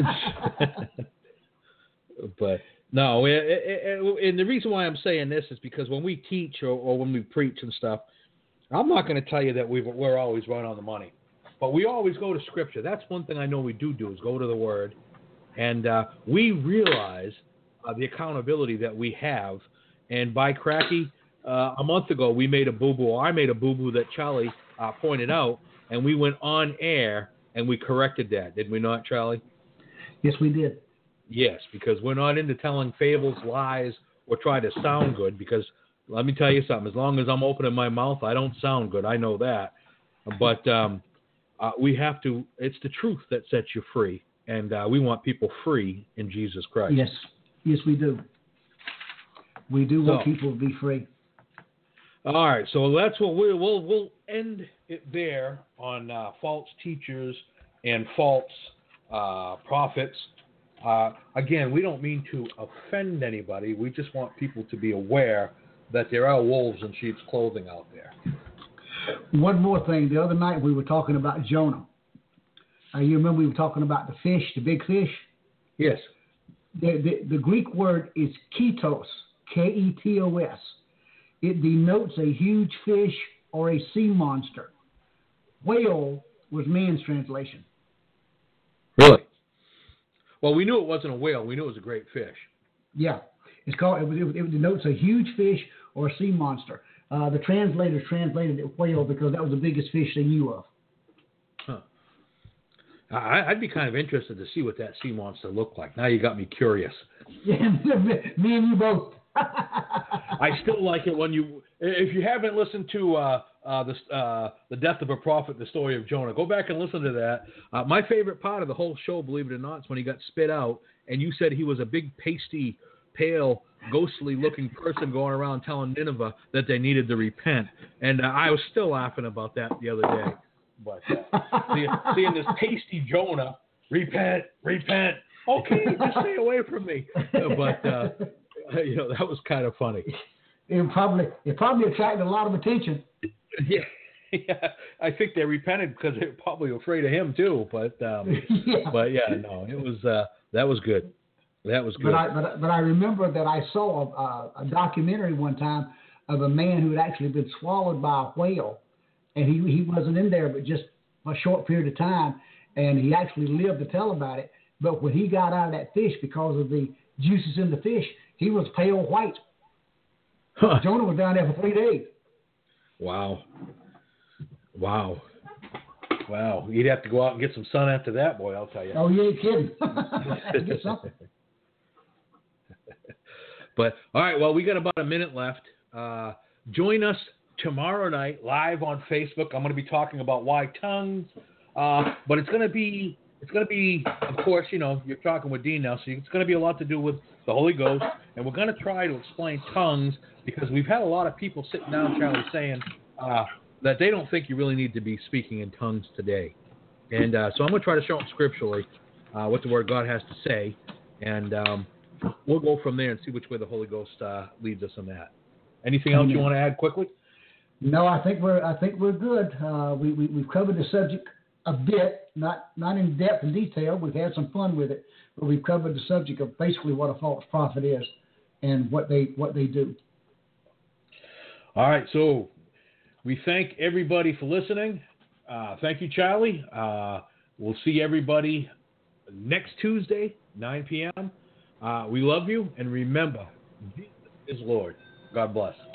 But no, it, it, it, and the reason why I'm saying this is because when we teach or, or when we preach and stuff, I'm not going to tell you that we've, we're always right on the money. But we always go to Scripture. That's one thing I know we do do is go to the Word. And uh, we realize uh, the accountability that we have. And by cracky, uh, a month ago, we made a boo-boo. Or I made a boo-boo that Charlie uh, pointed out. And we went on air and we corrected that. Did we not, Charlie? Yes, we did. Yes, because we're not into telling fables, lies, or try to sound good. Because let me tell you something. As long as I'm opening my mouth, I don't sound good. I know that. But... Um, Uh, we have to, it's the truth that sets you free. And uh, we want people free in Jesus Christ. Yes. Yes, we do. We do want so, people to be free. All right. So that's what we, we'll, we'll end it there on uh, false teachers and false uh, prophets. Uh, again, we don't mean to offend anybody. We just want people to be aware that there are wolves in sheep's clothing out there. One more thing. The other night we were talking about Jonah. Uh, you remember we were talking about the fish, the big fish? Yes. The, the, the Greek word is ketos, K E T O S. It denotes a huge fish or a sea monster. Whale was man's translation. Really? Well, we knew it wasn't a whale. We knew it was a great fish. Yeah. It's called. It, it, it denotes a huge fish or a sea monster. Uh, the translators translated it whale because that was the biggest fish they knew of. Huh. I, I'd be kind of interested to see what that sea monster looked like. Now you got me curious. Yeah, me and you both. I still like it when you, if you haven't listened to uh, uh, the, uh, the Death of a Prophet, the story of Jonah, go back and listen to that. Uh, my favorite part of the whole show, believe it or not, is when he got spit out and you said he was a big, pasty, pale, ghostly-looking person going around telling Nineveh that they needed to repent. And uh, I was still laughing about that the other day. But uh, seeing, seeing this pasty Jonah, repent, repent. Okay, just stay away from me. But, uh, you know, that was kind of funny. It probably, it probably attracted a lot of attention. Yeah. Yeah, I think they repented because they were probably afraid of him, too. But, um, yeah. but yeah, no, it was uh, that was good. That was good. But I, but, but I remember that I saw a, a documentary one time of a man who had actually been swallowed by a whale, and he he wasn't in there but just a short period of time, and he actually lived to tell about it. But when he got out of that fish, because of the juices in the fish, he was pale white. Huh. Jonah was down there for three days. Wow. Wow. Wow. You'd have to go out and get some sun after that, boy, I'll tell you. Oh, you ain't kidding. Get something. But, all right, well, we got about a minute left. Uh, join us tomorrow night live on Facebook. I'm going to be talking about why tongues, uh, but it's going to be, it's going to be, of course, you know, you're talking with Dean now, so it's going to be a lot to do with the Holy Ghost, and we're going to try to explain tongues because we've had a lot of people sitting down, Charlie, saying uh, that they don't think you really need to be speaking in tongues today. And uh, so I'm going to try to show them scripturally uh, what the Word of God has to say, and um, we'll go from there and see which way the Holy Ghost uh, leads us in that. Anything else you want to add quickly? No, I think we're I think we're good. Uh, we, we we've covered the subject a bit, not not in depth and detail. We've had some fun with it, but we've covered the subject of basically what a false prophet is and what they what they do. All right, so we thank everybody for listening. Uh, thank you, Charlie. Uh, we'll see everybody next Tuesday, nine p.m. Uh, we love you, and remember, Jesus is Lord. God bless.